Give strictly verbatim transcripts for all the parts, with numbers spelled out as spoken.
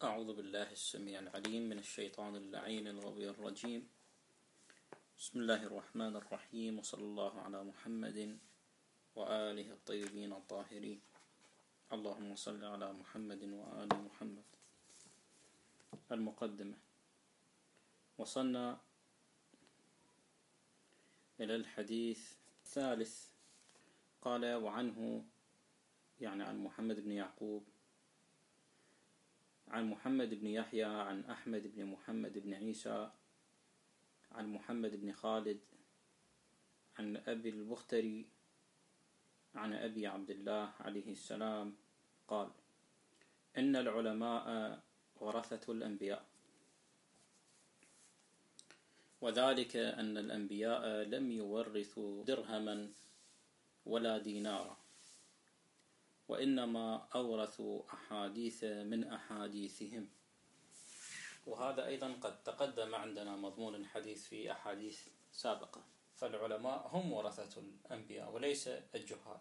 أعوذ بالله السميع العليم من الشيطان اللعين الغوي الرجيم. بسم الله الرحمن الرحيم، وصلى الله على محمد وآله الطيبين الطاهرين. اللهم صل على محمد وآل محمد. المقدمة. وصلنا إلى الحديث الثالث. قال: وعنه، يعني عن محمد بن يعقوب، عن محمد بن يحيى، عن أحمد بن محمد بن عيسى، عن محمد بن خالد، عن أبي البختري، عن أبي عبد الله عليه السلام قال: إن العلماء ورثة الأنبياء، وذلك أن الأنبياء لم يورثوا درهما ولا دينارا، وإنما أورثوا أحاديث من أحاديثهم. وهذا أيضا قد تقدم عندنا مضمون الحديث في أحاديث سابقة. فالعلماء هم ورثة الأنبياء وليس الجهال.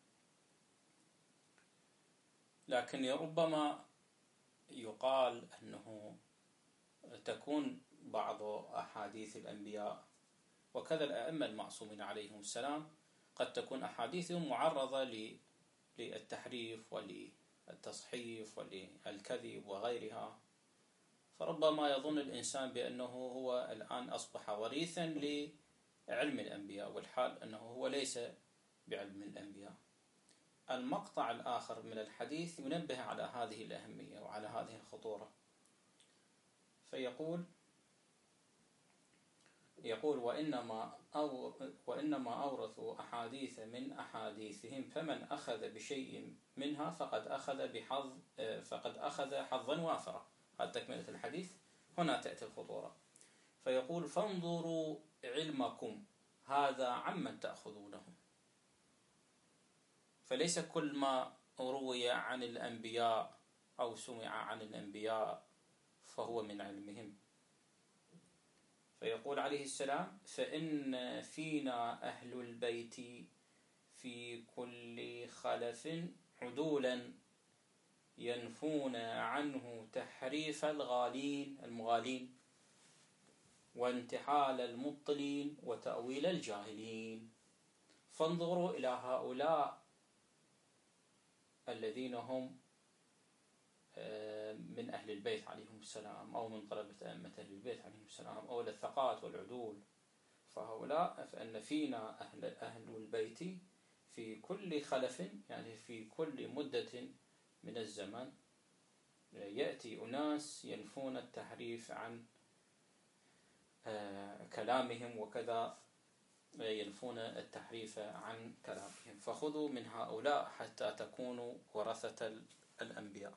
لكن ربما يقال أنه تكون بعض أحاديث الأنبياء وكذا الأئمة المعصومين عليهم السلام قد تكون أحاديثهم معرضة للتحريف وللتصحيف وللكذب وغيرها، فربما يظن الإنسان بأنه هو الآن أصبح وريثا لعلم الأنبياء، والحال أنه هو ليس بعلم الأنبياء. المقطع الآخر من الحديث ينبه على هذه الأهمية وعلى هذه الخطورة، فيقول يقول وإنما أو وإنما أورثوا أحاديث من أحاديثهم، فمن أخذ بشيء منها فقد أخذ بحظ فقد أخذ حظا وافرا. هذا تكملة الحديث. هنا تأتي الخطورة، فيقول: فانظروا علمكم هذا عمن تأخذونه. فليس كل ما روي عن الأنبياء أو سمع عن الأنبياء فهو من علمهم. فيقول عليه السلام: فإن فينا أهل البيت في كل خلف عدولا ينفون عنه تحريف الغالين المغالين وانتحال المبطلين وتأويل الجاهلين. فانظروا إلى هؤلاء الذين هم من أهل البيت عليهم السلام، أو من طلبة أئمة أهل البيت عليهم السلام، أو الثقات والعدول. فهؤلاء فإن فينا أهل, أهل البيت في كل خلف، يعني في كل مدة من الزمن يأتي أناس ينفون التحريف عن كلامهم، وكذا ينفون التحريف عن كلامهم. فخذوا من هؤلاء حتى تكونوا ورثة الأنبياء.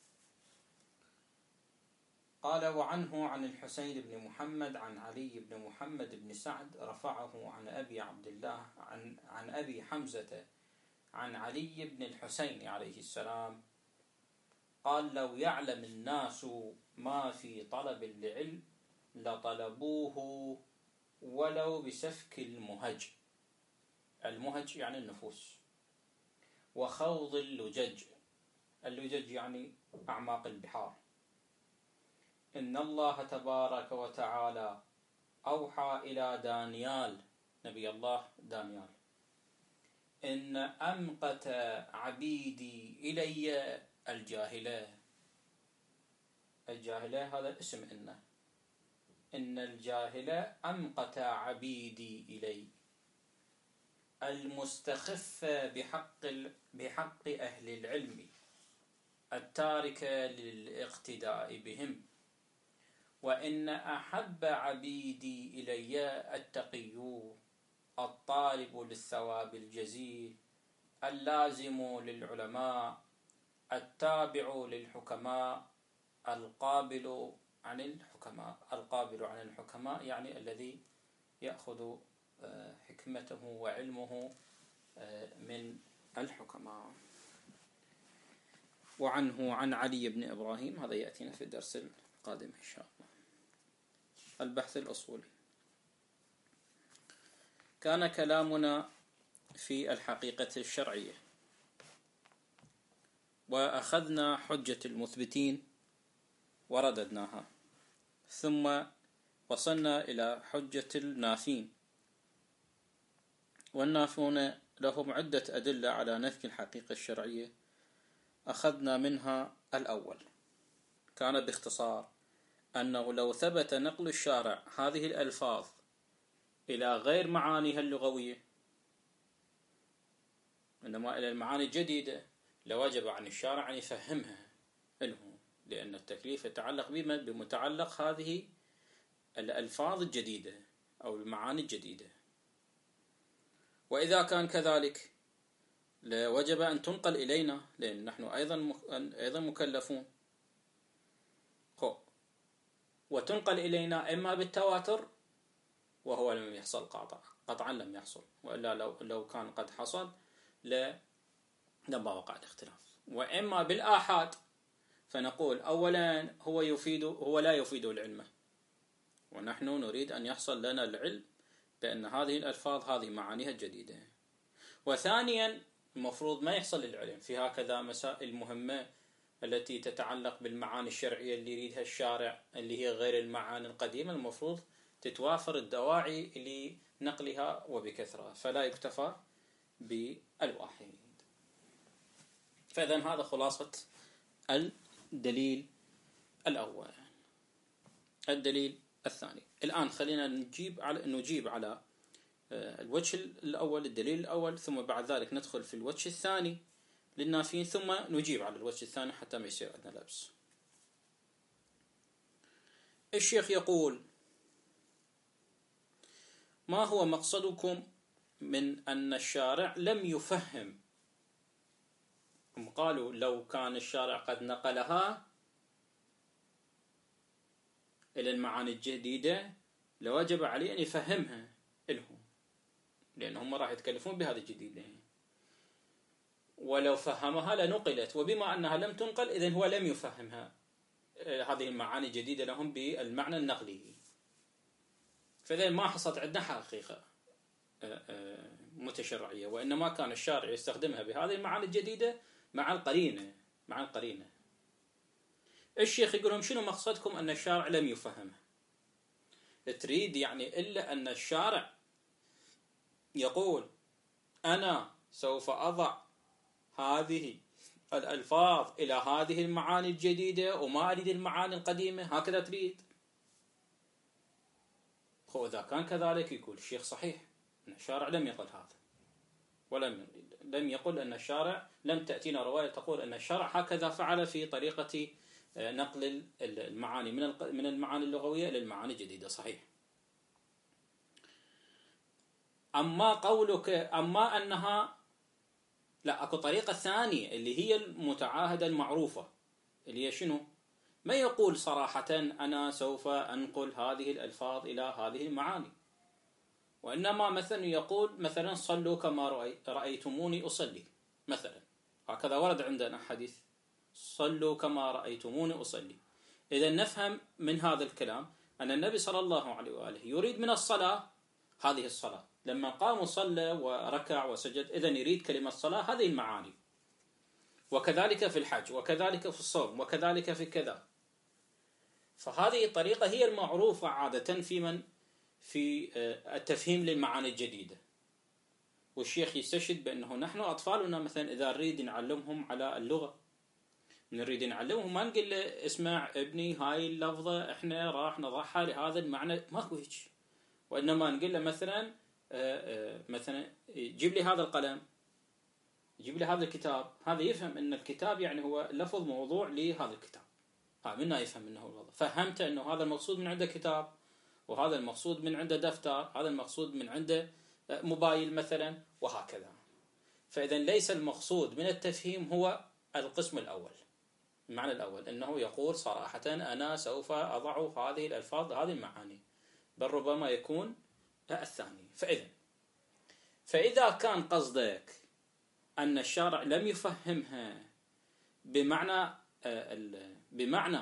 قال: وعنه عن الحسين بن محمد عن علي بن محمد بن سعد رفعه عن أبي عبد الله عن, عن أبي حمزة عن علي بن الحسين عليه السلام قال: لو يعلم الناس ما في طلب العلم لطلبوه ولو بسفك المهج. المهج يعني النفوس. وخوض اللجج. اللجج يعني أعماق البحار. إن الله تبارك وتعالى أوحى إلى دانيال، نبي الله دانيال: إن أمقت عبيدي إلي الجاهلة. الجاهلة هذا اسم إنه. إن الجاهلة أمقت عبيدي إلي المستخفة بحق بحق أهل العلم التاركة للاقتداء بهم. وإن أحب عبيدي إلي التقي الطالب للثواب الجزيل اللازم للعلماء التابع للحكماء القابل عن الحكماء. القابل عن الحكماء يعني الذي يأخذ حكمته وعلمه من الحكماء. وعنه عن علي بن إبراهيم، هذا يأتينا في الدرس القادم إن شاء الله. البحث الأصولي. كان كلامنا في الحقيقة الشرعية، وأخذنا حجة المثبتين ورددناها. ثم وصلنا إلى حجة النافين، والنافون لهم عدة أدلة على نفي الحقيقة الشرعية. أخذنا منها الأول كان باختصار أنه لو ثبت نقل الشارع هذه الألفاظ إلى غير معانيها اللغوية إنما إلى المعاني الجديدة لوجب عن الشارع أن يفهمها له، لأن التكليف يتعلق بمتعلق هذه الألفاظ الجديدة أو المعاني الجديدة. وإذا كان كذلك لوجب أن تنقل إلينا، لأن نحن أيضا أيضا مكلفون. وتنقل إلينا إما بالتواتر، وهو لم يحصل قطعا قطعا لم يحصل، وإلا لو لو كان قد حصل لما وقع الاختلاف. وإما بالآحاد، فنقول أولا هو يفيد هو لا يفيد العلم، ونحن نريد أن يحصل لنا العلم بأن هذه الألفاظ هذه معانيها الجديدة. وثانيا المفروض ما يحصل العلم في هكذا مسائل مهمة التي تتعلق بالمعاني الشرعية اللي يريدها الشارع، اللي هي غير المعاني القديمة، المفروض تتوافر الدواعي لنقلها وبكثرة، فلا يكتفى بالواحد. فإذن هذا خلاصة الدليل الأول. الدليل الثاني، الآن خلينا نجيب على نجيب على الوجه الأول، الدليل الأول، ثم بعد ذلك ندخل في الوجه الثاني للنافين، ثم نجيب على الوجه الثاني حتى ما يصير عندنا لبس. الشيخ يقول: ما هو مقصدكم من أن الشارع لم يفهم؟ هم قالوا لو كان الشارع قد نقلها إلى المعاني الجديدة لوجب عليه أن يفهمها لهم، لأنهم راح يتكلفون بهذا الجديد، ولو فهمها لنقلت، وبما أنها لم تنقل إذن هو لم يفهمها هذه المعاني الجديدة لهم بالمعنى النقلي. فإذن ما حصلت عندنا حقيقة متشرعية، وإنما كان الشارع يستخدمها بهذه المعاني الجديدة مع القرينة مع القرينة. الشيخ يقولهم: شنو مقصدكم أن الشارع لم يفهمها؟ تريد يعني إلا أن الشارع يقول أنا سوف أضع هذه الألفاظ إلى هذه المعاني الجديدة وما أريد المعاني القديمة، هكذا تريد؟ خو إذا كان كذلك يقول الشيخ صحيح أن الشارع لم يقل هذا، ولم لم يقل أن الشارع، لم تأتينا رواية تقول أن الشارع هكذا فعل في طريقة نقل المعاني من من المعاني اللغوية إلى المعاني الجديدة. صحيح. أما قولك أما أنها لا، أكو طريقة ثانية اللي هي المتعاهدة المعروفة، اللي هي شنو؟ ما يقول صراحة أنا سوف أنقل هذه الألفاظ إلى هذه المعاني، وإنما مثلا يقول مثلا صلوا كما رأيتموني أصلي مثلا، هكذا ورد عندنا حديث صلوا كما رأيتموني أصلي. إذا نفهم من هذا الكلام أن النبي صلى الله عليه وآله يريد من الصلاة هذه الصلاة، لما قام وصلى وركع وسجد، إذن يريد كلمة الصلاة هذه المعاني. وكذلك في الحج، وكذلك في الصوم، وكذلك في كذا. فهذه الطريقة هي المعروفة عادة في من في التفهيم للمعاني الجديدة. والشيخ يستشهد بأنه نحن أطفالنا مثلا إذا نريد نعلمهم على اللغة، نريد نعلمهم ما نقول له اسمع ابني هاي اللفظة احنا راح نضعها لهذا المعنى، ماكو هيك. وإنما نقول له مثلا مثلا جيب لي هذا القلم، جيب لي هذا الكتاب، هذا يفهم أن الكتاب يعني هو لفظ موضوع لهذا الكتاب، ها منا يفهم أنه الوضع. فهمت أنه هذا المقصود من عنده كتاب، وهذا المقصود من عنده دفتر، هذا المقصود من عنده موبايل مثلا، وهكذا. فإذا ليس المقصود من التفهيم هو القسم الأول، المعنى الأول أنه يقول صراحة أنا سوف أضع هذه الألفاظ هذه المعاني، بل ربما يكون الثاني. فإذا فإذا كان قصدك أن الشارع لم يفهمها بمعنى بمعنى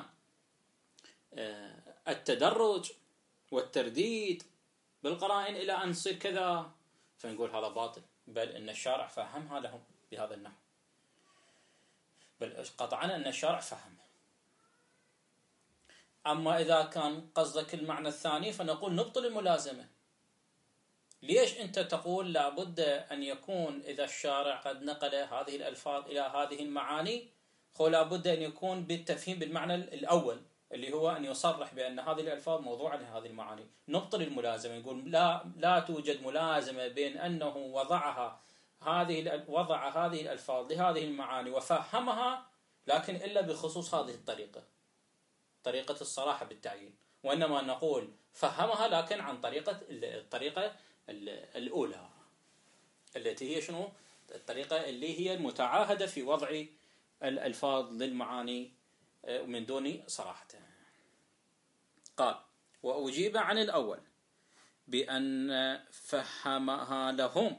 التدرج والترديد بالقرائن إلى أن يصير كذا، فنقول هذا باطل، بل أن الشارع فهمها لهم بهذا النحو، بل قطعا أن الشارع فهم. أما إذا كان قصدك المعنى الثاني فنقول نبطل الملازمة. ليش أنت تقول لابد أن يكون إذا الشارع قد نقل هذه الألفاظ إلى هذه المعاني هو لابد أن يكون بالتفهيم بالمعنى الأول اللي هو أن يصرح بأن هذه الألفاظ موضوعة لهذه المعاني. نبطل الملازمة، يقول لا لا توجد ملازمة بين أنه وضعها هذه وضع هذه الألفاظ لهذه المعاني وفهمها لكن إلا بخصوص هذه الطريقة، طريقة الصراحة بالتعيين، وإنما نقول فهمها لكن عن طريقة الطريقة الأولى التي هي شنو؟ الطريقة اللي هي المتعاهدة في وضع الألفاظ للمعاني من دون صراحة. قال: وأجيب عن الأول بأن فهمها لهم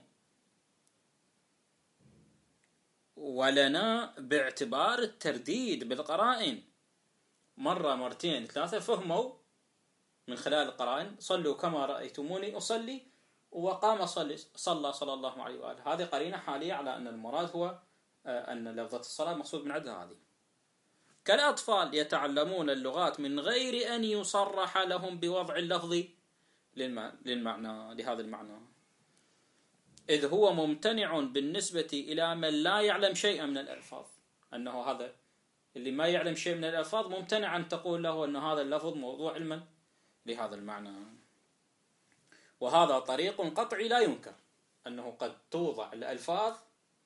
ولنا باعتبار الترديد بالقرائن. مرة مرتين ثلاثة فهموا من خلال القرائن، صلوا كما رأيتموني أصلي، وقام صلي صلى صلى الله عليه وآله. هذه قرينة حالية على أن المراد هو أن لفظة الصلاة مقصود من عندها هذه. كالأطفال يتعلمون اللغات من غير أن يصرح لهم بوضع اللفظ للمعنى لهذا المعنى، إذ هو ممتنع بالنسبة إلى من لا يعلم شيئا من الألفاظ. أنه هذا اللي ما يعلم شيء من الألفاظ ممتنع أن تقول له أن هذا اللفظ موضوع علما لهذا المعنى. وهذا طريق قطعي لا ينكر، أنه قد توضع الألفاظ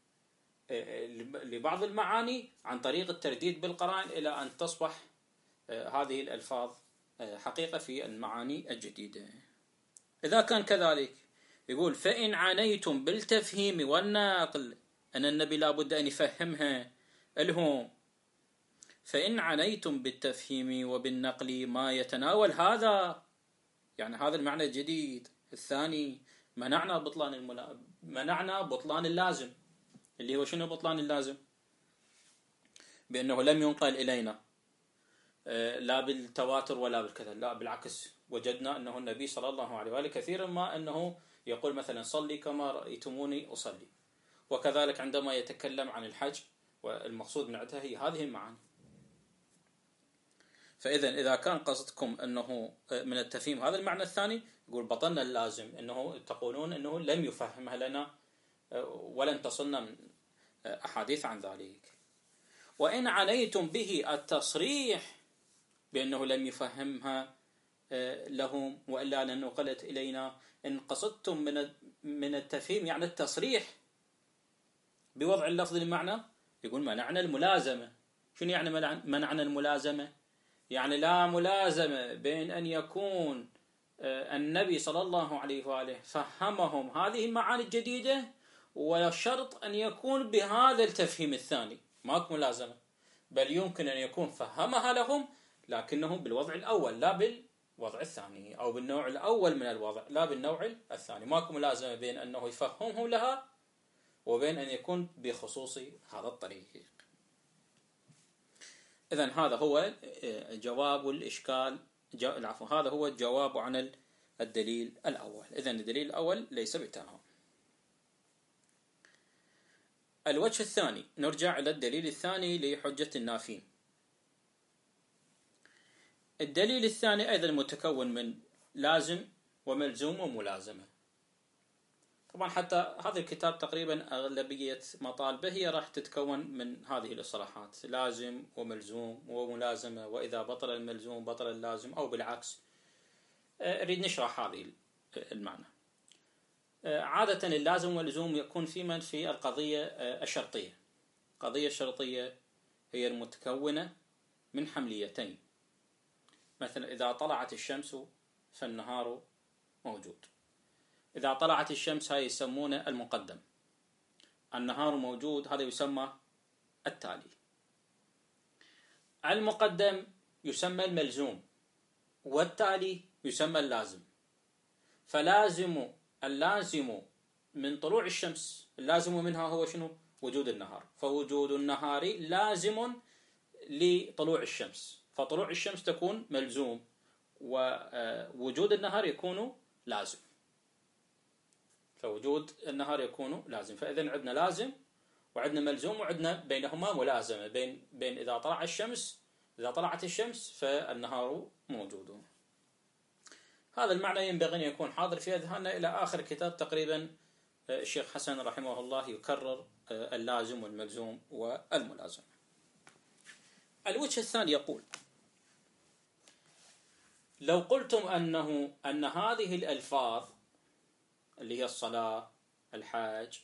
لبعض المعاني عن طريق الترديد بالقرائن إلى أن تصبح هذه الألفاظ حقيقة في المعاني الجديدة. إذا كان كذلك يقول: فإن عنيتم بالتفهيم والنقل، أن النبي لا بد أن يفهمها لهم، فإن عنيتم بالتفهيم وبالنقل ما يتناول هذا، يعني هذا المعنى الجديد الثاني، منعنا بطلان الملا... منعنا بطلان اللازم، اللي هو شنو بطلان اللازم؟ بأنه لم ينقل إلينا لا بالتواتر ولا بالكذا، لا بالعكس، وجدنا أنه النبي صلى الله عليه وآله كثيرا ما أنه يقول مثلا صلي كما رأيتموني أصلي. وكذلك عندما يتكلم عن الحج والمقصود من عندها هي هذه المعاني. فإذا إذا كان قصدكم أنه من التفهيم هذا المعنى الثاني، يقول بطلنا اللازم، أنه تقولون أنه لم يفهمها لنا ولن تصلنا من أحاديث عن ذلك. وإن عنيتم به التصريح بأنه لم يفهمها لهم وإلا أن نقلت إلينا، إن قصدتم من من التفهيم يعني التصريح بوضع اللفظ للمعنى، يقول منعنا الملازمة. شنو يعني منعنا الملازمة؟ يعني لا ملازمة بين أن يكون النبي صلى الله عليه وآله فهمهم هذه المعاني الجديدة، وشرط أن يكون بهذا التفهيم الثاني، ماكو ملازمة، بل يمكن أن يكون فهمها لهم لكنه بالوضع الأول لا بالوضع الثاني، أو بالنوع الأول من الوضع لا بالنوع الثاني. ماكو ملازمة بين أنه يفهمهم لها وبين أن يكون بخصوص هذا الطريق. إذن هذا هو جواب الإشكال، العفو، هذا هو الجواب عن الدليل الأول. إذن الدليل الأول ليس بتام. الوجه الثاني، نرجع إلى الدليل الثاني لحجة النافين. الدليل الثاني أيضا متكون من لازم وملزوم وملازمة. طبعا حتى هذا الكتاب تقريبا أغلبية مطالبه هي راح تتكون من هذه الإصطلاحات، لازم وملزوم وملازمة، وإذا بطل الملزوم بطل اللازم، أو بالعكس. أريد نشرح هذه المعنى. عادة اللازم واللزوم يكون في من في القضية الشرطية. القضية الشرطية هي المتكونة من حمليتين. مثلا إذا طلعت الشمس فالنهار موجود. إذا طلعت الشمس هاي يسمونه المقدم، النهار موجود هذا يسمى التالي. المقدم يسمى الملزوم، والتالي يسمى اللازم. فلازم اللازم من طلوع الشمس، اللازم منها هو شنو؟ وجود النهار، فوجود النهار لازم لطلوع الشمس، فطلوع الشمس تكون ملزوم، ووجود النهار يكون لازم، فوجود النهار يكون لازم. فإذا عندنا لازم وعندنا ملزوم وعندنا بينهما ملازمة، بين بين إذا طلع الشمس إذا طلعت الشمس فالنهار موجود. هذا المعنى ينبغي أن يكون حاضر في أذهاننا إلى آخر كتاب. تقريبا الشيخ حسن رحمه الله يكرر اللازم والملزوم والملازم. الوجه الثاني يقول: لو قلتم أنه أن هذه الألفاظ اللي هي الصلاة، الحج،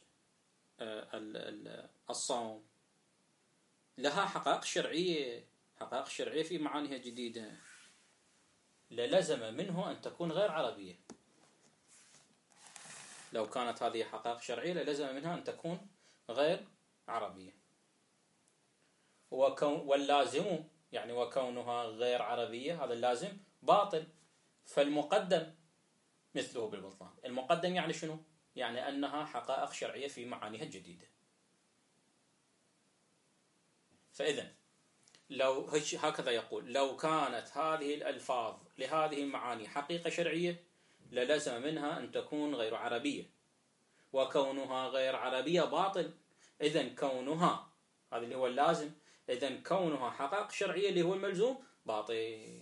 الصوم، لها حقائق شرعية، حقائق شرعية في معانيها جديدة، للزم منه أن تكون غير عربية. لو كانت هذه حقائق شرعية للزم منها أن تكون غير عربية. وكون واللازم يعني وكونها غير عربية هذا اللازم باطل، فالمقدم مثله بالبطلان. المقدم يعني شنو؟ يعني أنها حقائق شرعية في معانيها الجديدة. فإذا لو هكذا يقول: لو كانت هذه الألفاظ لهذه المعاني حقيقة شرعية للزم منها أن تكون غير عربية، وكونها غير عربية باطل. إذن كونها، هذا اللي هو اللازم، إذن كونها حقائق شرعية اللي هو الملزوم باطل.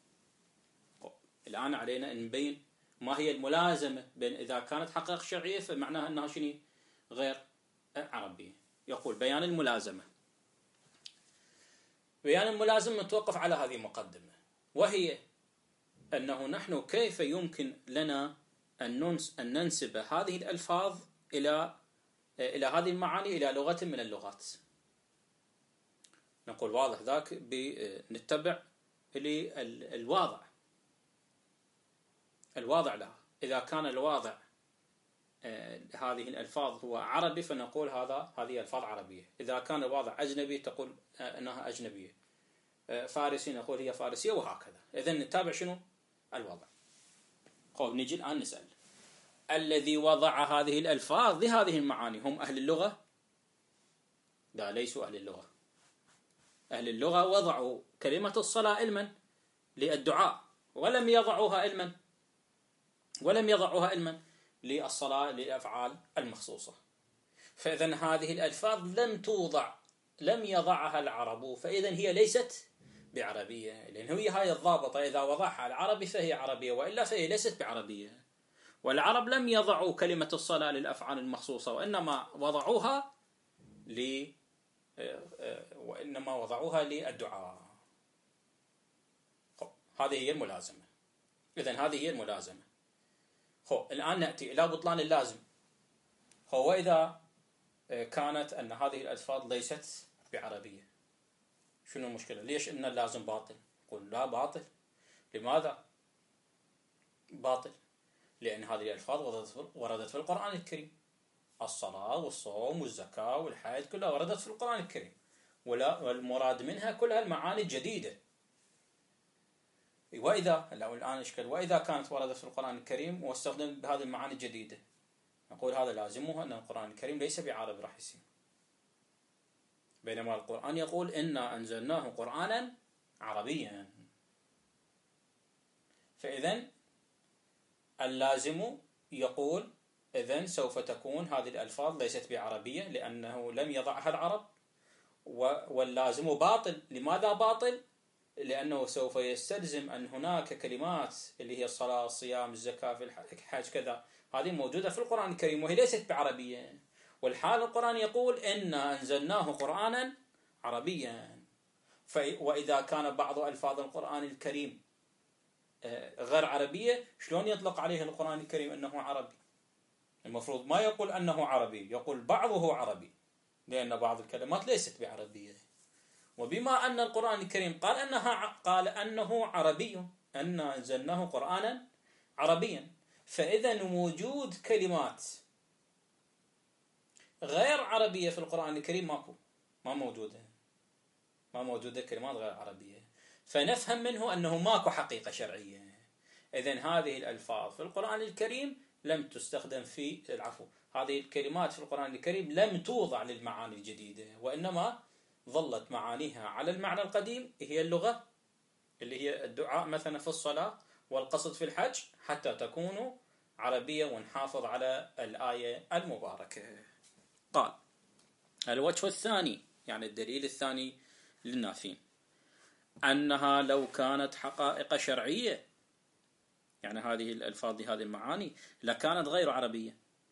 الآن علينا أن نبين ما هي الملازمة بين إذا كانت حقائق شرعية فمعناها أنها شنو؟ غير عربية. يقول: بيان الملازمة. بيان الملازمة متوقف على هذه المقدمة، وهي أنه نحن كيف يمكن لنا أن ننسب هذه الألفاظ إلى إلى هذه المعاني إلى لغة من اللغات. نقول واضح ذاك بنتبع الواضع الواضع لها. إذا كان الواضع هذه الألفاظ هو عربي فنقول هذا هذه ألفاظ عربية. إذا كان الواضع أجنبي تقول أنها أجنبية. فارسي نقول هي فارسية، وهكذا. إذن نتابع شنو؟ الوضع. خب نجي الآن نسأل: الذي وضع هذه الألفاظ لهذه المعاني هم أهل اللغة؟ لا، ليسوا أهل اللغة. أهل اللغة وضعوا كلمة الصلاة علما للدعاء، ولم يضعوها علما ولم يضعوها علما للصلاة للأفعال المخصوصة. فإذن هذه الألفاظ لم توضع، لم يضعها العرب، فإذن هي ليست بعربية، لأن هي هاي الضابطة: إذا وضعها العربي فهي عربية، وإلا فهي ليست بعربية. والعرب لم يضعوا كلمة الصلاة للأفعال المخصوصة، وإنما وضعوها ل وإنما وضعوها للدعاء. هذه هي الملازمة. إذن هذه هي الملازمة. خب الآن نأتي إلى بطلان اللازم. هو إذا كانت أن هذه الألفاظ ليست بعربية، شنو المشكلة؟ ليش إن اللازم باطل؟ قل لا باطل. لماذا باطل؟ لأن هذه الألفاظ وردت في القرآن الكريم. الصلاة والصوم والزكاة والحج كلها وردت في القرآن الكريم، والمراد منها كلها المعاني الجديدة. وإذا لو الآن إشكال وإذا كانت وردت في القرآن الكريم واستخدم بهذه المعاني الجديدة، نقول هذا لازمه أن القرآن الكريم ليس بعربي راح يصير. بينما القرآن يقول: إنا أنزلناه قرآنا عربيا. فإذن اللازم يقول: إذن سوف تكون هذه الألفاظ ليست بعربية لأنه لم يضعها العرب، واللازم باطل. لماذا باطل؟ لأنه سوف يستلزم أن هناك كلمات اللي هي الصلاة، الصيام، الزكاة، في الحج كذا، هذه موجودة في القرآن الكريم وهي ليست بعربية. والحال القرآن يقول: إنا أنزلناه قرآنا عربيا. وإذا كان بعض ألفاظ القرآن الكريم غير عربية، شلون يطلق عليه القرآن الكريم أنه عربي؟ المفروض ما يقول أنه عربي، يقول بعضه عربي، لأن بعض الكلمات ليست بعربية. وبما أن القرآن الكريم قال أنها قال أنه عربي، أن أنزلناه قرآنا عربيا، فإذا وجود كلمات غير عربية في القرآن الكريم ماكو، ما موجودة ما موجودة كلمات غير عربية، فنفهم منه أنه ماكو حقيقة شرعية. إذن هذه الألفاظ في القرآن الكريم لم تستخدم في العفو هذه الكلمات في القرآن الكريم لم توضع للمعاني الجديدة، وإنما ظلت معانيها على المعنى القديم، هي اللغة اللي هي الدعاء مثلا في الصلاة والقصد في الحج، حتى تكون عربية ونحافظ على الآية المباركة. قال: الوجه الثاني، يعني الدليل الثاني للنافين: أنها لو كانت حقائق شرعية، يعني هذه الألفاظ هذه المعاني لكانت غير عربية،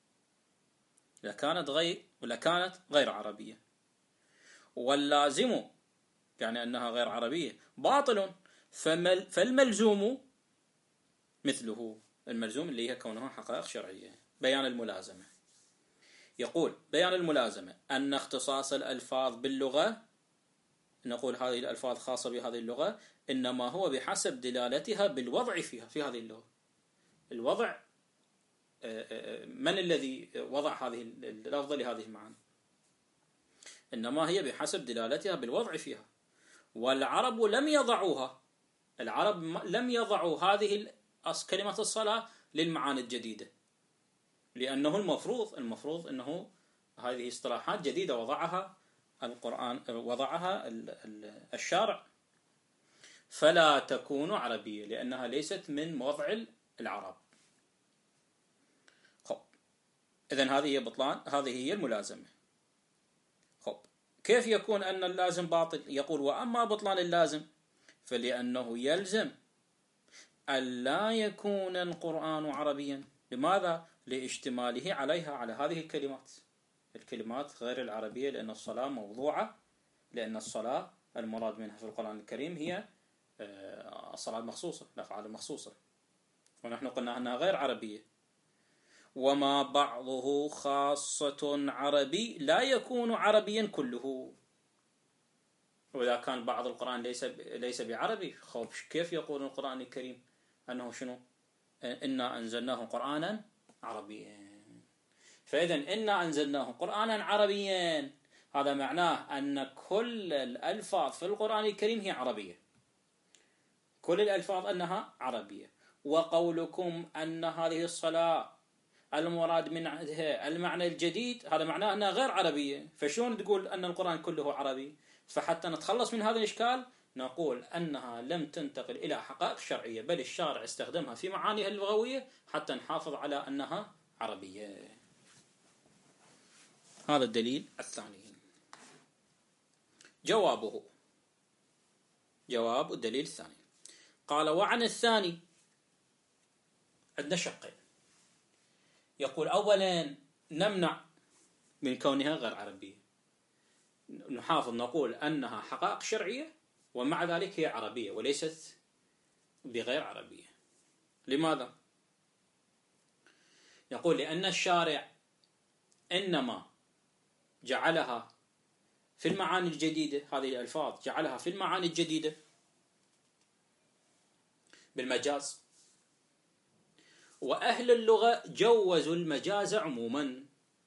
لكانت غير ولكانت غير عربية. واللازم يعني أنها غير عربية باطل، فالملزوم مثله، الملزوم اللي هي كونها حقائق شرعية. بيان الملازمة، يقول بيان الملازمة أن اختصاص الألفاظ باللغة، نقول هذه الألفاظ خاصة بهذه اللغة، إنما هو بحسب دلالتها بالوضع فيها في هذه اللغة. الوضع، من الذي وضع هذه اللفظة لهذه المعاني؟ إنما هي بحسب دلالتها بالوضع فيها. والعرب لم يضعوها، العرب لم يضعوا هذه كلمة الصلاة للمعاني الجديدة، لأنه المفروض المفروض أنه هذه اصطلاحات جديدة وضعها القرآن، وضعها الشارع، فلا تكون عربية لأنها ليست من وضع العرب. خب، إذن هذه هي بطلان، هذه هي الملازمة. خب، كيف يكون أن اللازم باطل؟ يقول وأما بطلان اللازم فلأنه يلزم ألا يكون القرآن عربيا. لماذا؟ لاشتماله عليها، على هذه الكلمات، الكلمات غير العربية، لأن الصلاة موضوعة، لأن الصلاة المراد منها في القرآن الكريم هي الصلاة المخصوصة، الأفعال المخصوصة، ونحن قلنا أنها غير عربية. وما بعضه خاصة عربي لا يكون عربيا كله. وإذا كان بعض القرآن ليس ليس بعربي، خب كيف يقول القرآن الكريم أنه شنو؟ إنا أنزلناه قرآنا عربيا. فإذا إنا أنزلناه قرآنا عربيا، هذا معناه أن كل الألفاظ في القرآن الكريم هي عربية، كل الألفاظ أنها عربية. وقولكم أن هذه الصلاة المراد منها المعنى الجديد، هذا معناه أنها غير عربية. فشون تقول أن القرآن كله عربي؟ فحتى نتخلص من هذا الإشكال نقول أنها لم تنتقل إلى حقائق شرعية، بل الشارع استخدمها في معانيها اللغوية حتى نحافظ على أنها عربية. هذا الدليل الثاني. جوابه، جواب الدليل الثاني، قال وعن الثاني عندنا شقين. يقول أولا نمنع من كونها غير عربية، نحافظ نقول أنها حقائق شرعية ومع ذلك هي عربية وليست بغير عربية. لماذا؟ يقول لأن الشارع إنما جعلها في المعاني الجديدة، هذه الألفاظ جعلها في المعاني الجديدة بالمجاز، وأهل اللغة جوزوا المجاز عموما،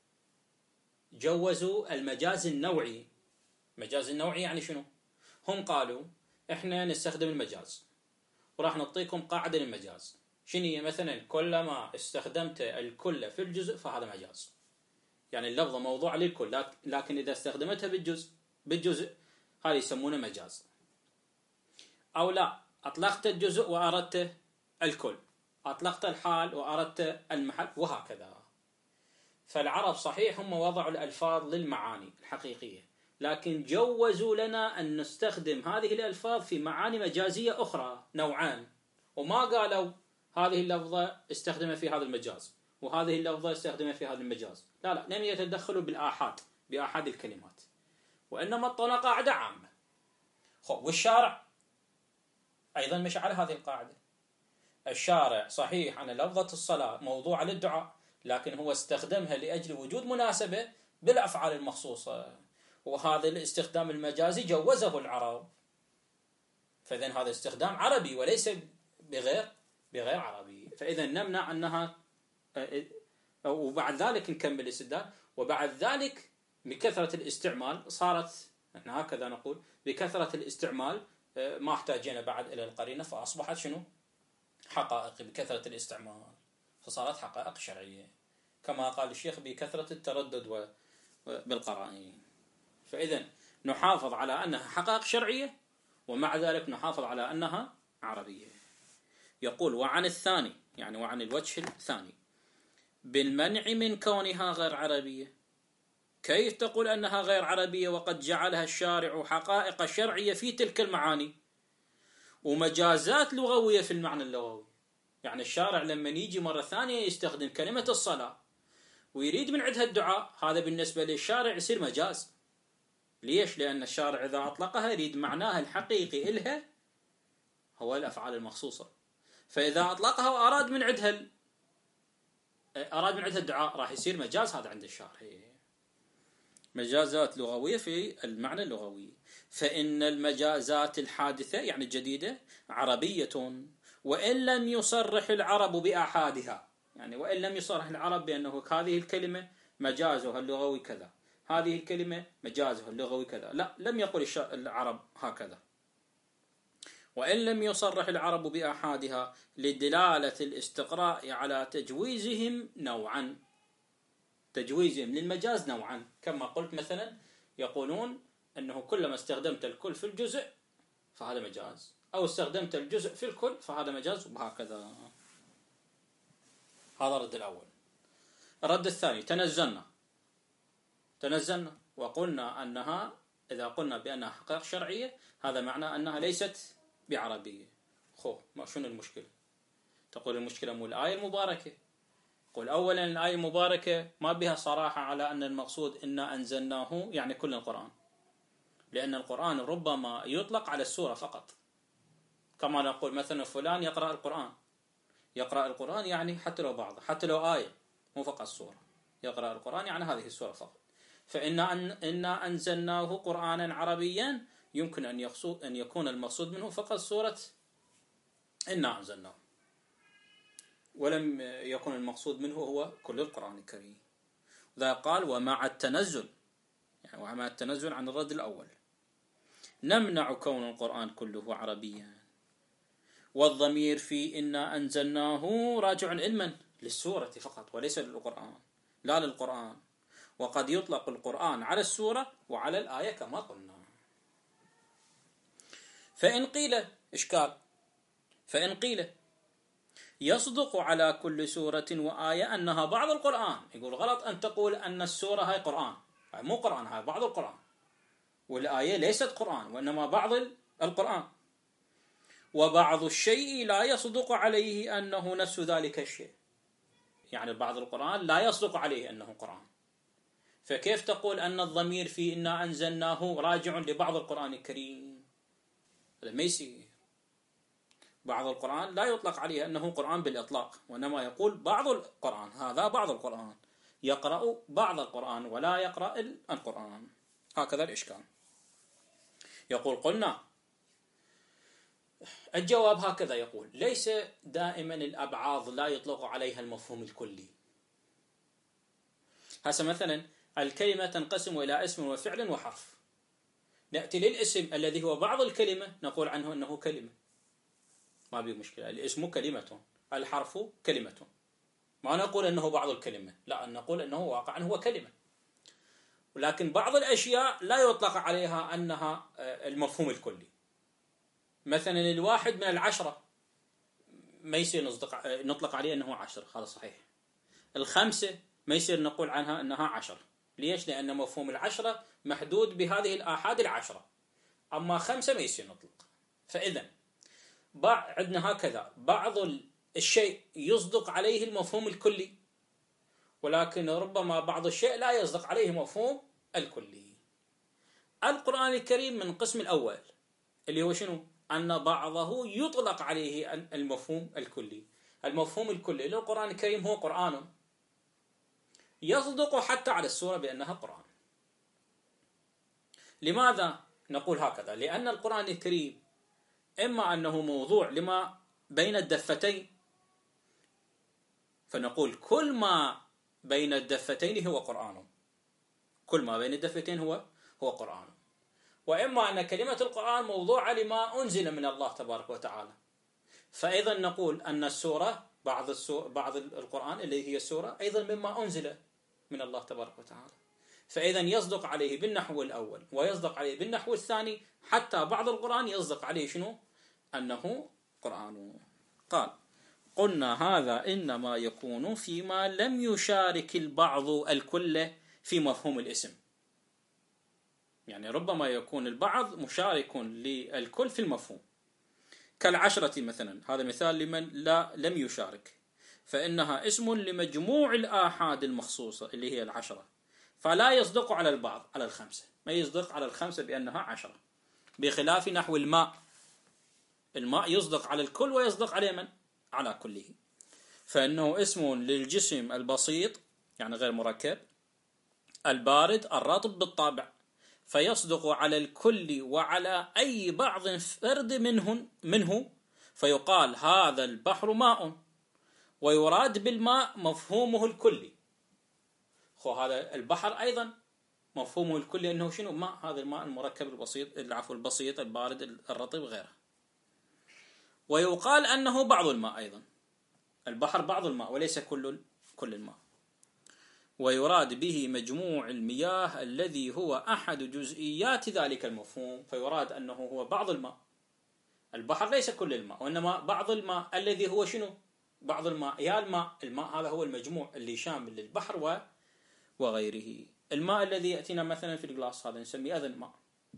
جوزوا المجاز النوعي. المجاز النوعي يعني شنو؟ هم قالوا إحنا نستخدم المجاز وراح نعطيكم قاعدة للمجاز. شنو هي؟ مثلا كلما استخدمت الكل في الجزء فهذا مجاز، يعني اللفظة موضوع للكل، لكن إذا استخدمتها بالجزء بالجزء هذا يسمونه مجاز. أو لا، أطلقت الجزء وأردت الكل، أطلقت الحال وأردت المحل، وهكذا. فالعرب صحيح هم وضعوا الألفاظ للمعاني الحقيقية، لكن جوزوا لنا أن نستخدم هذه الألفاظ في معاني مجازية أخرى نوعان، وما قالوا هذه اللفظة استخدمها في هذا المجاز وهذه اللفظة استخدمها في هذا المجاز. لا لا، لم يتدخلوا بالآحاد بآحاد الكلمات، وإنما اطلقوا قاعدة عامة. والشارع أيضا مشى على هذه القاعدة. الشارع صحيح أن لفظة الصلاة موضوع للدعاء، لكن هو استخدمها لأجل وجود مناسبة بالأفعال المخصوصة، وهذا الاستخدام المجازي جوزه العرب. فإذن هذا استخدام عربي وليس بغير بغير عربي. فإذا نمنع أنها، وبعد ذلك نكمل الاستدلال. وبعد ذلك بكثرة الاستعمال صارت، نحن هكذا نقول، بكثرة الاستعمال ما احتاجنا بعد إلى القرينة، فأصبحت شنو؟ حقائق بكثرة الاستعمال، فصارت حقائق شرعية كما قال الشيخ بكثرة التردد بالقرائن. فإذا نحافظ على أنها حقائق شرعية ومع ذلك نحافظ على أنها عربية. يقول وعن الثاني، يعني وعن الوجه الثاني، بالمنع من كونها غير عربية. كيف تقول أنها غير عربية وقد جعلها الشارع حقائق شرعية في تلك المعاني؟ ومجازات لغوية في المعنى اللغوي. يعني الشارع لما يجي مرة ثانية يستخدم كلمة الصلاة ويريد من عندها الدعاء، هذا بالنسبة للشارع يصير مجاز. ليش؟ لأن الشارع إذا أطلقها يريد معناها الحقيقي إلها هو الأفعال المخصوصة، فإذا أطلقها وأراد من عندها أراد من عندها الدعاء راح يصير مجاز. هذا عند الشارع مجازات لغوية في المعنى اللغوي. فإن المجازات الحادثة يعني الجديدة عربية، وإن لم يصرح العرب بآحادها، يعني وإن لم يصرح العرب بأنه هذه الكلمة مجازها اللغوي كذا، هذه الكلمة مجازها اللغوي كذا، لا، لم يقل العرب هكذا. وإن لم يصرح العرب بآحادها لدلالة الاستقراء على تجويزهم نوعا، تجويزهم للمجاز نوعا، كما قلت مثلا يقولون أنه كلما استخدمت الكل في الجزء فهذا مجاز، أو استخدمت الجزء في الكل فهذا مجاز، وهكذا. هذا الرد الأول. الرد الثاني، تنزلنا تنزلنا وقلنا أنها، إذا قلنا بأنها حقائق شرعية هذا معنى أنها ليست بعربية. خو ما شنو المشكلة؟ تقول المشكلة مو الآية المباركة. قل أولا الآية المباركة ما بها صراحة على أن المقصود إنا أنزلناه يعني كل القرآن، لأن القرآن ربما يطلق على السورة فقط، كما نقول مثلا فلان يقرأ القرآن، يقرأ القرآن يعني حتى لو بعض، حتى لو آية مو فقط سورة، يقرأ القرآن يعني هذه السورة فقط. فإنا أن إنا أنزلناه قرآنا عربيا يمكن أن يقصد أن يكون المقصود منه فقط سورة إنا أنزلناه، ولم يكن المقصود منه هو كل القرآن الكريم. ذا قال ومع التنزل، يعني ومع التنزل عن الرد الأول نمنع كون القرآن كله عربيا، والضمير في إنا أنزلناه راجع علما للسورة فقط وليس للقرآن، لا للقرآن. وقد يطلق القرآن على السورة وعلى الآية كما قلنا. فإن قيل إشكال، فإن قيل يصدق على كل سورة وآية أنها بعض القرآن، يقول غلط أن تقول أن السورة هاي قرآن، هاي مو قرآن، هاي بعض القرآن، والآية ليست قرآن وإنما بعض القرآن. وبعض الشيء لا يصدق عليه أنه نفس ذلك الشيء، يعني بعض القرآن لا يصدق عليه أنه قرآن، فكيف تقول أن الضمير في إنا أنزلناه راجع لبعض القرآن الكريم؟ هذا ما يصير. بعض القرآن لا يطلق عليه أنه قرآن بالإطلاق، وإنما يقول بعض القرآن، هذا بعض القرآن، يقرأ بعض القرآن ولا يقرأ القرآن. هكذا الإشكال. يقول قلنا الجواب هكذا، يقول ليس دائما الأبعاض لا يطلق عليها المفهوم الكلي. هسه مثلا الكلمة تنقسم إلى اسم وفعل وحرف، نأتي للاسم الذي هو بعض الكلمة نقول عنه أنه كلمة، ما بيه مشكلة، الاسم كلمة، الحرف كلمة، ما نقول أنه بعض الكلمة، لا، نقول أنه واقعا هو كلمة. ولكن بعض الأشياء لا يطلق عليها أنها المفهوم الكلي. مثلا الواحد من العشرة ما يصير نطلق عليه أنه عشر، هذا صحيح. الخمسة ما يصير نقول عنها أنها عشر، ليش؟ لأن مفهوم العشرة محدود بهذه الآحاد العشرة، أما خمسة ما يصير نطلق. فإذا عندنا هكذا بعض الشيء يصدق عليه المفهوم الكلي، ولكن ربما بعض الشيء لا يصدق عليه مفهوم الكلي. القرآن الكريم من القسم الأول اللي هو شنو؟ أن بعضه يطلق عليه المفهوم الكلي. المفهوم الكلي للقرآن الكريم هو قرآن، يصدق حتى على السورة بأنها قرآن. لماذا نقول هكذا؟ لأن القرآن الكريم إما أنه موضوع لما بين الدفتين، فنقول كل ما بين الدفتين هو قرآن، كل ما بين الدفتين هو هو قرآن. وإما أن كلمة القرآن موضوعة لما أنزل من الله تبارك وتعالى، فأيضا نقول أن السورة بعض السورة بعض القرآن اللي هي السورة أيضا مما أنزل من الله تبارك وتعالى. فإذا يصدق عليه بالنحو الأول ويصدق عليه بالنحو الثاني، حتى بعض القرآن يصدق عليه شنو؟ أنه قرآن. قال قلنا هذا إنما يكون فيما لم يشارك البعض الكل في مفهوم الاسم، يعني ربما يكون البعض مشارك للكل في المفهوم، كالعشرة مثلا، هذا مثال لمن لا لم يشارك، فإنها اسم لمجموع الآحاد المخصوصة اللي هي العشرة، فلا يصدق على البعض على الخمسة، ما يصدق على الخمسة بأنها عشرة، بخلاف نحو الماء. الماء يصدق على الكل ويصدق على من؟ على كله، فإنه اسم للجسم البسيط يعني غير مركب البارد الرطب بالطبع، فيصدق على الكل وعلى أي بعض فرد منه منه فيقال هذا البحر ماء، ويراد بالماء مفهومه الكلي. خو هذا البحر أيضا مفهومه الكلي أنه شنو؟ ماء، هذا الماء المركب البسيط العفو البسيط البارد الرطب غيره. ويقال أنه بعض الماء أيضا، البحر بعض الماء وليس كل كل الماء. ويراد به مجموع المياه الذي هو أحد جزئيات ذلك المفهوم، فيراد أنه هو بعض الماء، البحر ليس كل الماء وإنما بعض الماء الذي هو شنو؟ بعض الماء، يا الماء الماء هذا هو المجموع اللي شامل للبحر وغيره. الماء الذي يأتينا مثلا في الجلاس هذا نسميه أذن ماء.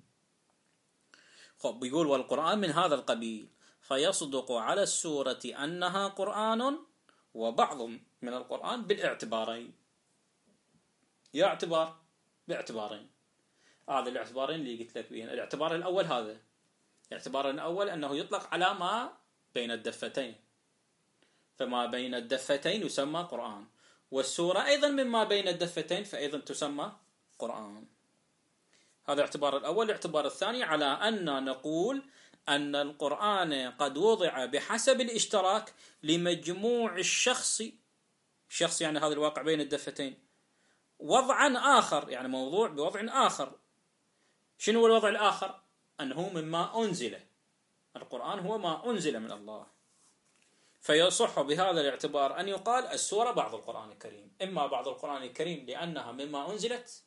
خب بيقول والقرآن من هذا القبيل، فيصدق على السورة أنها قرآن وبعض من القرآن بالاعتبارين. يا اعتبار باعتبارين، هذا الاعتبارين اللي قلت لك بيهم. الاعتبار الأول هذا الاعتبار الأول أنه يطلق على ما بين الدفتين، فما بين الدفتين يسمى قرآن، والسورة أيضا مما بين الدفتين فأيضا تسمى قرآن. هذا الاعتبار الأول. الاعتبار الثاني على أن نقول أن القرآن قد وضع بحسب الاشتراك لمجموع الشخص، شخص يعني هذا الواقع بين الدفتين، وضعا آخر يعني موضوع بوضع آخر. شنو هو الوضع الآخر؟ أنه مما أنزل، القرآن هو ما أنزل من الله، فيصح بهذا الاعتبار أن يقال السورة بعض القرآن الكريم، إما بعض القرآن الكريم لأنها مما أنزلت،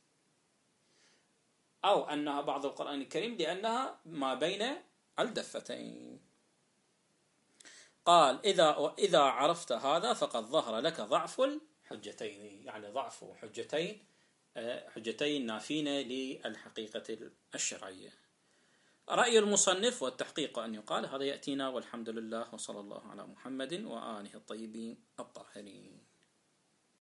أو أنها بعض القرآن الكريم لأنها ما بين الدفتين. قال إذا إذا عرفت هذا فقد ظهر لك ضعف الحجتين، يعني ضعف حجتين حجتين نافين للحقيقة الشرعية. رأي المصنف والتحقيق أن يقال هذا يأتينا، والحمد لله وصلى الله على محمد وآله الطيبين الطاهرين.